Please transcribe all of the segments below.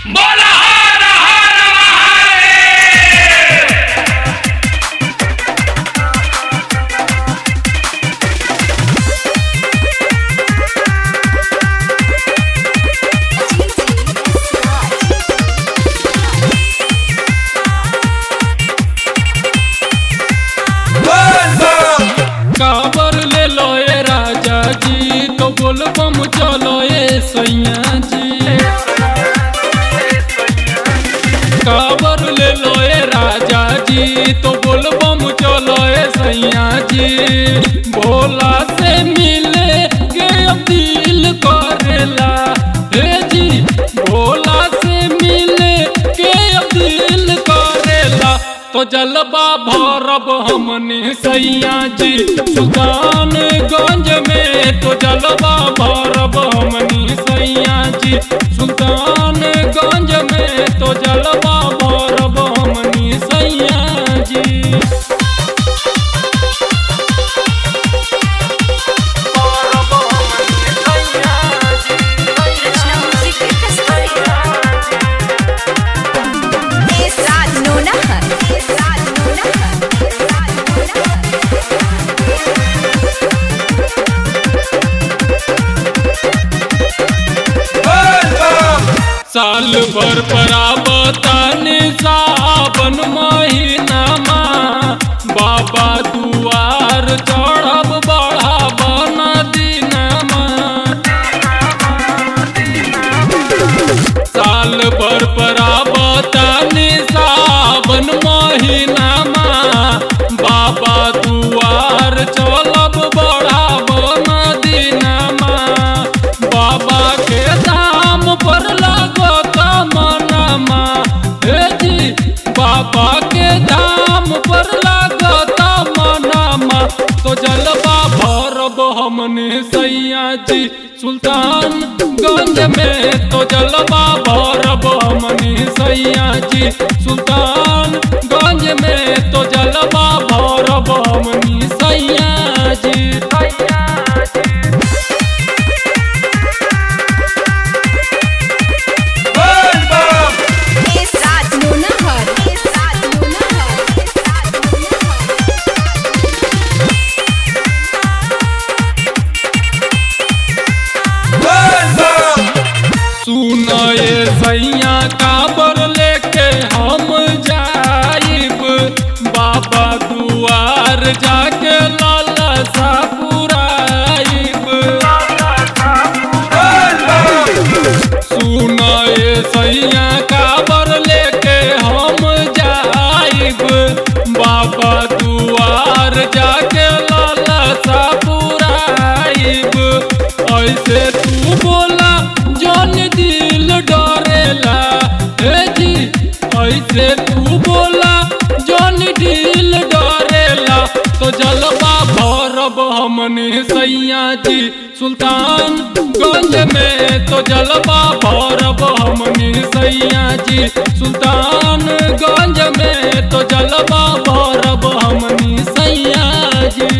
बोला हर हर महादेव। काबर ले लो ए राजा जी तो बोल बम चलो ए सैया जी। काबर ले लो ए राजा जी तो बोल बम चलो ए सैया जी। भोला से मिले के दिल करेला हे जी। भोला से मिले के दिल करेला तो जलवा भरब हमने सैया जी। सुल्तानगंज में तो जलवा भरब हमने सैया जी। सुल्तानगंज में तो जलवा भरब हमने सैया जी। साल भर पराबताने सावन महीना बाबा दुआर चढ़ब बढ़ाब नदीनामा। साल भर पराबताने सावन महीना बाबा दुआर चलब बढ़ाब नदीनामा। बाबा के दाम पर बाबा के धाम पर लागत मनामा तो जलवा भरब हमने सैया जी। सुल्तानगंज में तो जलवा भरब हमने सैया जी। सुल्तानगंज में तो जलवा भरब हमने सैया जी। सुनाए सैया काबर लेके हम जाइब बाबा दुआर जाके लालसा पुराइब। सुनाए सैया काबर लेके हम जाइब बाबा दुआर जाके लालसा पुराइब। ऐसे तू बोला जौन दिल डरेला हे जी। ऐसे तू बोला जौन दिल डरेला तो जलवा भरब हमने सैया जी। सुल्तानगंज में तो जलवा भरब हमने सैया जी। सुल्तानगंज में तो जलवा भरब हमने सैया जी।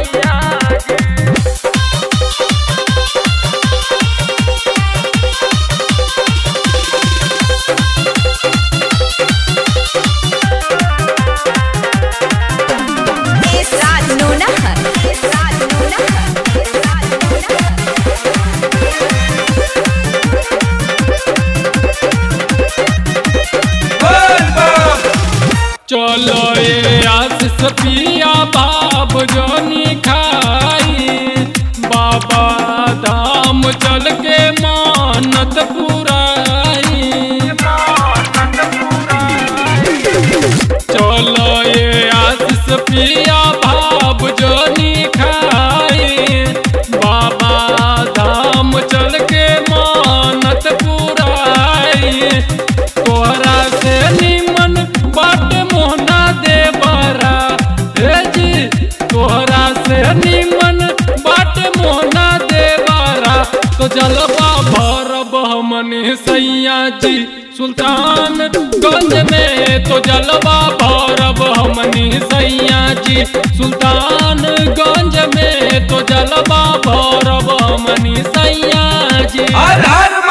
चलो ये आशीष पिया बाब जोनी खाई बाबा धाम चल के मानत पुराई। चलो ये आशीष पिया बाब जोनी खाई बाबा धाम चल के मानत पुराई। तोहरा से निमन बाट मोहना दे बरा हे जी। तोहरा से निमन बाट मोहना दे बरा तो जलवा भरब हमने सैया जी। सुल्तानगंज में तो जलवा भरब हमने सैया जी। सुल्तानगंज में तो जलवा भरब हमने सैया जी। हर हर